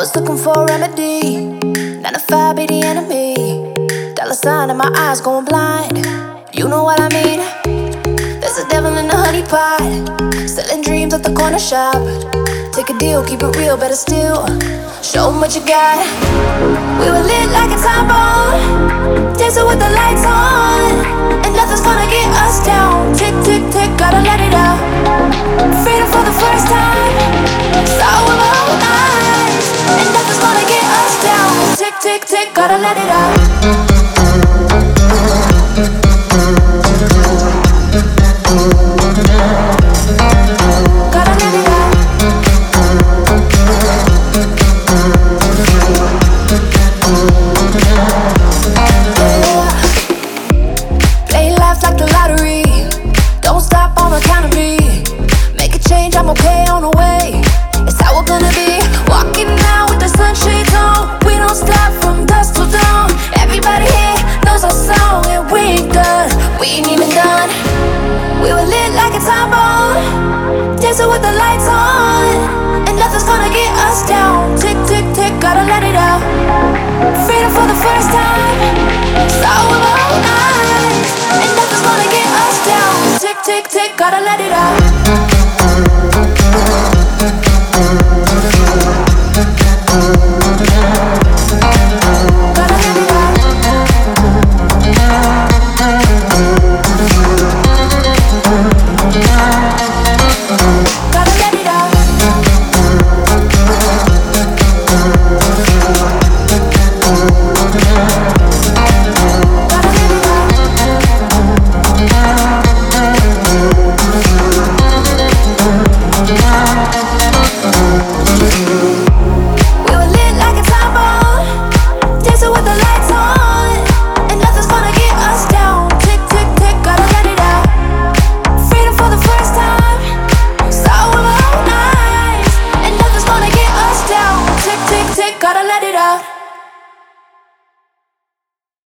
was looking for a remedy, 9 to 5 be the enemy. Dollar sign in my eyes going blind, you know what I mean. There's a devil in the honey pot, selling dreams at the corner shop. Take a deal, keep it real, better still, show 'em what you got. We were lit like a time bomb, dancing with the lights on, and nothing's gonna get us down. Tick, tick, tick, gotta let it out. Freedom for the first time, saw with my own eyes, and nothing's gonna get us down. Tick, tick, tick, gotta let it out. Gotta let it out. Play life like the lottery, don't stop on account of me. Make a change, I'm okay on the way. It's how we're gonna be, walking out with the sunshades on. We don't stop from dusk till dawn. Everybody here knows our song, and we ain't done, we ain't even done. We were lit like a time bomb, dancing with the lights on, and nothing's gonna get us down. Tick, tick, tick, gotta let it out. Freedom for the first time, saw with my own eyes, and nothing's gonna get us down. Tick, tick, tick, gotta let it out. Gotta let it out. Gotta let it out. Gotta let it out.